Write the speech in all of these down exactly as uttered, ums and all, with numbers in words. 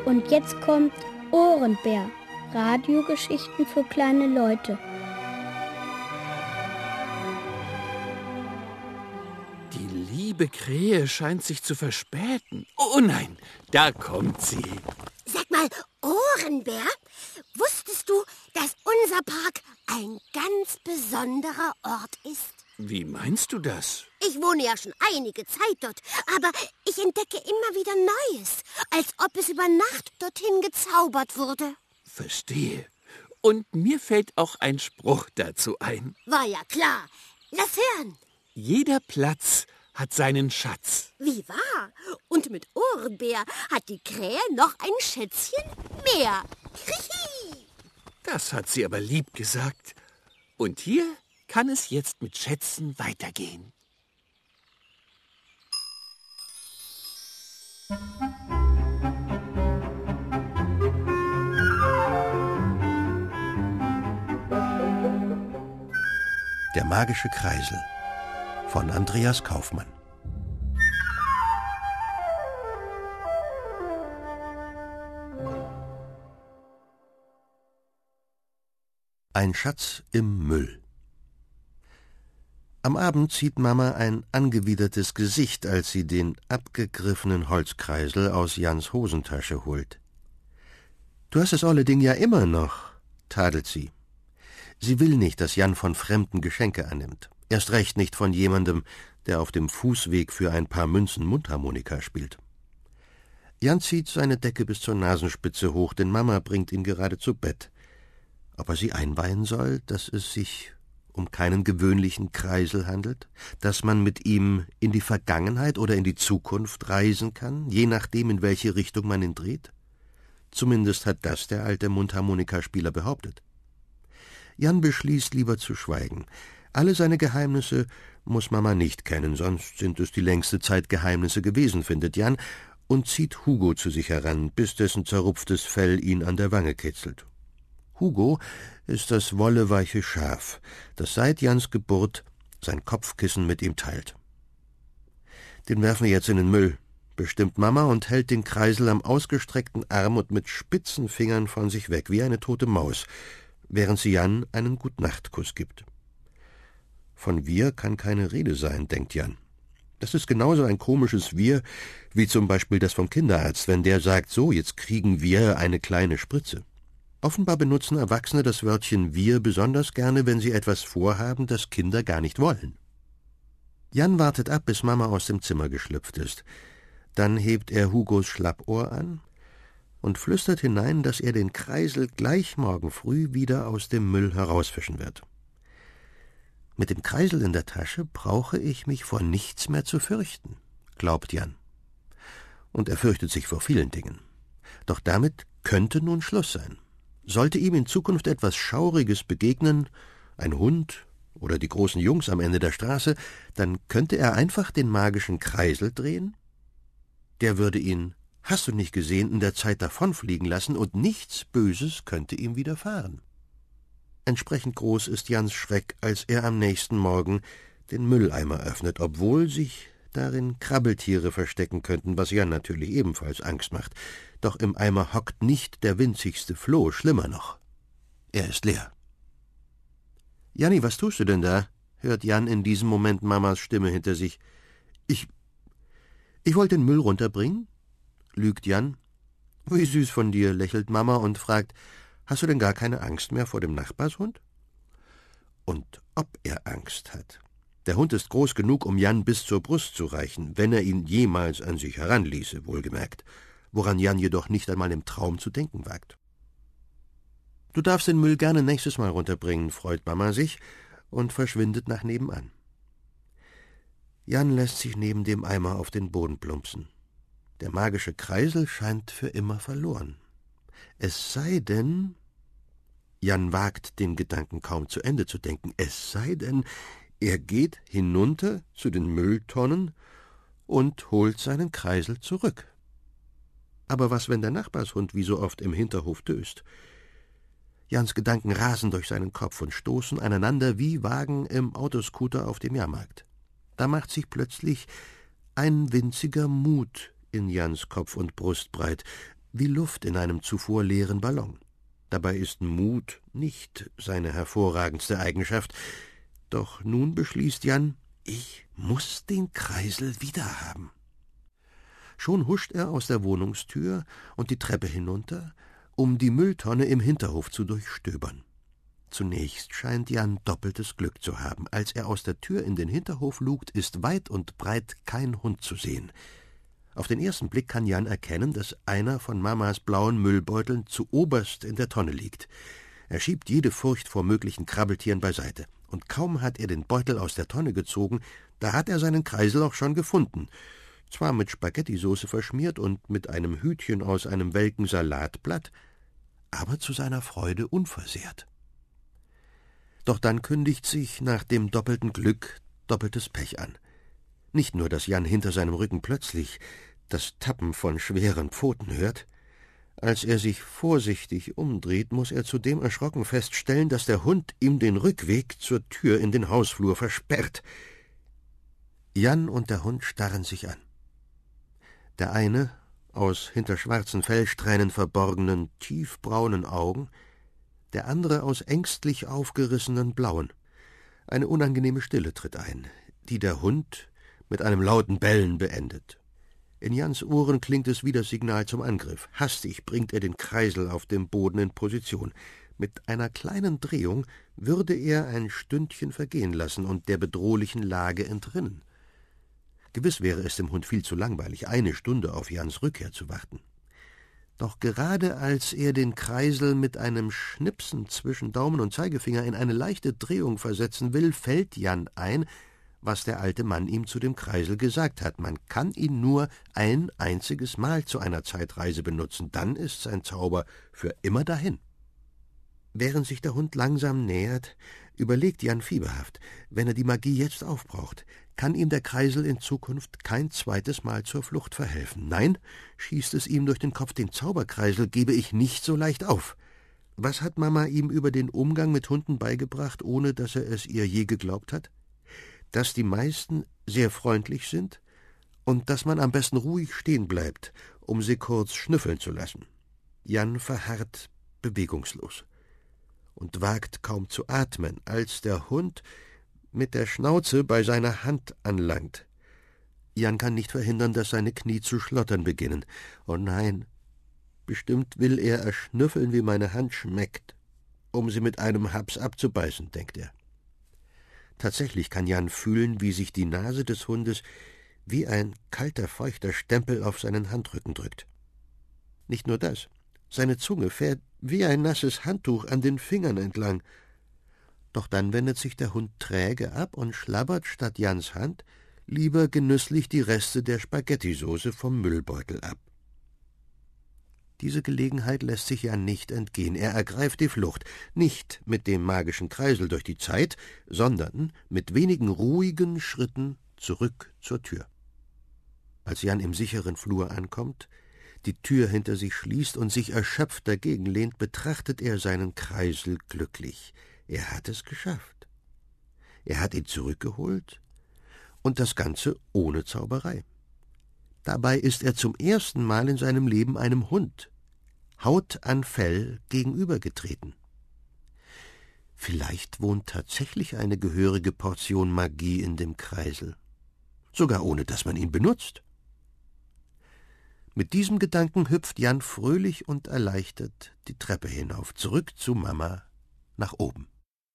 Und jetzt kommt Ohrenbär. Radiogeschichten für kleine Leute. Die liebe Krähe scheint sich zu verspäten. Oh nein, da kommt sie. Sag mal, Ohrenbär, wusstest du, dass unser Park ein ganz besonderer Ort ist? Wie meinst du das? Ich wohne ja schon einige Zeit dort, aber ich entdecke immer wieder Neues, als ob es über Nacht dorthin gezaubert wurde. Verstehe. Und mir fällt auch ein Spruch dazu ein. War ja klar. Lass hören. Jeder Platz hat seinen Schatz. Wie wahr? Und mit Ohrenbär hat die Krähe noch ein Schätzchen mehr. Das hat sie aber lieb gesagt. Und hier kann es jetzt mit Schätzen weitergehen. Der magische Kreisel von Andreas Kaufmann. Ein Schatz im Müll. Am Abend zieht Mama ein angewidertes Gesicht, als sie den abgegriffenen Holzkreisel aus Jans Hosentasche holt. »Du hast das olle Ding ja immer noch«, tadelt sie. Sie will nicht, dass Jan von Fremden Geschenke annimmt. Erst recht nicht von jemandem, der auf dem Fußweg für ein paar Münzen Mundharmonika spielt. Jan zieht seine Decke bis zur Nasenspitze hoch, denn Mama bringt ihn gerade zu Bett. Ob er sie einweihen soll, dass es sich um keinen gewöhnlichen Kreisel handelt, dass man mit ihm in die Vergangenheit oder in die Zukunft reisen kann, je nachdem, in welche Richtung man ihn dreht? Zumindest hat das der alte Mundharmonikaspieler behauptet. Jan beschließt, lieber zu schweigen. Alle seine Geheimnisse muss Mama nicht kennen, sonst sind es die längste Zeit Geheimnisse gewesen, findet Jan, und zieht Hugo zu sich heran, bis dessen zerrupftes Fell ihn an der Wange kitzelt. Hugo ist das wolleweiche Schaf, das seit Jans Geburt sein Kopfkissen mit ihm teilt. Den werfen wir jetzt in den Müll, bestimmt Mama und hält den Kreisel am ausgestreckten Arm und mit spitzen Fingern von sich weg, wie eine tote Maus, während sie Jan einen Gutnachtkuss gibt. Von Wir kann keine Rede sein, denkt Jan. Das ist genauso ein komisches Wir, wie zum Beispiel das vom Kinderarzt, wenn der sagt, so, jetzt kriegen wir eine kleine Spritze. Offenbar benutzen Erwachsene das Wörtchen Wir besonders gerne, wenn sie etwas vorhaben, das Kinder gar nicht wollen. Jan wartet ab, bis Mama aus dem Zimmer geschlüpft ist. Dann hebt er Hugos Schlappohr an und flüstert hinein, dass er den Kreisel gleich morgen früh wieder aus dem Müll herausfischen wird. Mit dem Kreisel in der Tasche brauche ich mich vor nichts mehr zu fürchten, glaubt Jan. Und er fürchtet sich vor vielen Dingen. Doch damit könnte nun Schluss sein. Sollte ihm in Zukunft etwas Schauriges begegnen, ein Hund oder die großen Jungs am Ende der Straße, dann könnte er einfach den magischen Kreisel drehen. Der würde ihn, hast du nicht gesehen, in der Zeit davonfliegen lassen und nichts Böses könnte ihm widerfahren. Entsprechend groß ist Jans Schreck, als er am nächsten Morgen den Mülleimer öffnet, obwohl sich darin Krabbeltiere verstecken könnten, was Jan natürlich ebenfalls Angst macht. Doch im Eimer hockt nicht der winzigste Floh, schlimmer noch. Er ist leer. »Janni, was tust du denn da?« hört Jan in diesem Moment Mamas Stimme hinter sich. »Ich... ich wollte den Müll runterbringen?« lügt Jan. »Wie süß von dir«, lächelt Mama und fragt, »hast du denn gar keine Angst mehr vor dem Nachbarshund?« Und ob er Angst hat. Der Hund ist groß genug, um Jan bis zur Brust zu reichen, wenn er ihn jemals an sich heranließe, wohlgemerkt, woran Jan jedoch nicht einmal im Traum zu denken wagt. »Du darfst den Müll gerne nächstes Mal runterbringen«, freut Mama sich und verschwindet nach nebenan. Jan lässt sich neben dem Eimer auf den Boden plumpsen. Der magische Kreisel scheint für immer verloren. Es sei denn... Jan wagt den Gedanken kaum zu Ende zu denken. Es sei denn, er geht hinunter zu den Mülltonnen und holt seinen Kreisel zurück. Aber was, wenn der Nachbarshund wie so oft im Hinterhof döst? Jans Gedanken rasen durch seinen Kopf und stoßen aneinander wie Wagen im Autoscooter auf dem Jahrmarkt. Da macht sich plötzlich ein winziger Mut in Jans Kopf und Brust breit. wie Luft in einem zuvor leeren Ballon. Dabei ist Mut nicht seine hervorragendste Eigenschaft. Doch nun beschließt Jan, ich muß den Kreisel wiederhaben. Schon huscht er aus der Wohnungstür und die Treppe hinunter, um die Mülltonne im Hinterhof zu durchstöbern. Zunächst scheint Jan doppeltes Glück zu haben. Als er aus der Tür in den Hinterhof lugt, ist weit und breit kein Hund zu sehen. Auf den ersten Blick kann Jan erkennen, dass einer von Mamas blauen Müllbeuteln zu oberst in der Tonne liegt. Er schiebt jede Furcht vor möglichen Krabbeltieren beiseite. Und kaum hat er den Beutel aus der Tonne gezogen, da hat er seinen Kreisel auch schon gefunden. Zwar mit Spaghettisauce verschmiert und mit einem Hütchen aus einem welken Salatblatt, aber zu seiner Freude unversehrt. Doch dann kündigt sich nach dem doppelten Glück doppeltes Pech an. Nicht nur, dass Jan hinter seinem Rücken plötzlich das Tappen von schweren Pfoten hört. Als er sich vorsichtig umdreht, muss er zudem erschrocken feststellen, dass der Hund ihm den Rückweg zur Tür in den Hausflur versperrt. Jan und der Hund starren sich an. Der eine, aus hinter schwarzen Fellsträhnen verborgenen, tiefbraunen Augen, der andere aus ängstlich aufgerissenen blauen. Eine unangenehme Stille tritt ein, die der Hund mit einem lauten Bellen beendet. In Jans Ohren klingt es wie das Signal zum Angriff. Hastig bringt er den Kreisel auf dem Boden in Position. Mit einer kleinen Drehung würde er ein Stündchen vergehen lassen und der bedrohlichen Lage entrinnen. Gewiss wäre es dem Hund viel zu langweilig, eine Stunde auf Jans Rückkehr zu warten. Doch gerade als er den Kreisel mit einem Schnipsen zwischen Daumen und Zeigefinger in eine leichte Drehung versetzen will, fällt Jan ein, was der alte Mann ihm zu dem Kreisel gesagt hat. Man kann ihn nur ein einziges Mal zu einer Zeitreise benutzen, dann ist sein Zauber für immer dahin. Während sich der Hund langsam nähert, überlegt Jan fieberhaft, wenn er die Magie jetzt aufbraucht, kann ihm der Kreisel in Zukunft kein zweites Mal zur Flucht verhelfen. Nein, schießt es ihm durch den Kopf, den Zauberkreisel gebe ich nicht so leicht auf. Was hat Mama ihm über den Umgang mit Hunden beigebracht, ohne dass er es ihr je geglaubt hat? Dass die meisten sehr freundlich sind und dass man am besten ruhig stehen bleibt, um sie kurz schnüffeln zu lassen. Jan verharrt bewegungslos und wagt kaum zu atmen, als der Hund mit der Schnauze bei seiner Hand anlangt. Jan kann nicht verhindern, dass seine Knie zu schlottern beginnen. Oh nein, bestimmt will er erschnüffeln, wie meine Hand schmeckt, um sie mit einem Haps abzubeißen, denkt er. Tatsächlich kann Jan fühlen, wie sich die Nase des Hundes wie ein kalter, feuchter Stempel auf seinen Handrücken drückt. Nicht nur das, seine Zunge fährt wie ein nasses Handtuch an den Fingern entlang. Doch dann wendet sich der Hund träge ab und schlabbert statt Jans Hand lieber genüsslich die Reste der Spaghettisauce vom Müllbeutel ab. Diese Gelegenheit lässt sich Jan nicht entgehen. Er ergreift die Flucht, nicht mit dem magischen Kreisel durch die Zeit, sondern mit wenigen ruhigen Schritten zurück zur Tür. Als Jan im sicheren Flur ankommt, die Tür hinter sich schließt und sich erschöpft dagegen lehnt, betrachtet er seinen Kreisel glücklich. Er hat es geschafft. Er hat ihn zurückgeholt und das Ganze ohne Zauberei. Dabei ist er zum ersten Mal in seinem Leben einem Hund, Haut an Fell, gegenübergetreten. Vielleicht wohnt tatsächlich eine gehörige Portion Magie in dem Kreisel, sogar ohne dass man ihn benutzt. Mit diesem Gedanken hüpft Jan fröhlich und erleichtert die Treppe hinauf, zurück zu Mama nach oben.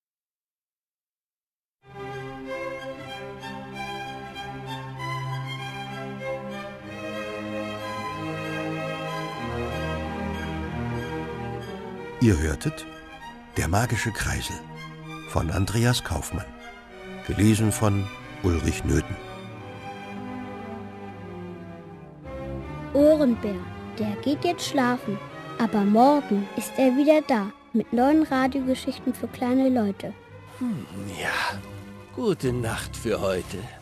Ihr hörtet Der magische Kreisel von Andreas Kaufmann, gelesen von Ulrich Nöthen. Ohrenbär, der geht jetzt schlafen, aber morgen ist er wieder da mit neuen Radiogeschichten für kleine Leute. Hm, ja, gute Nacht für heute.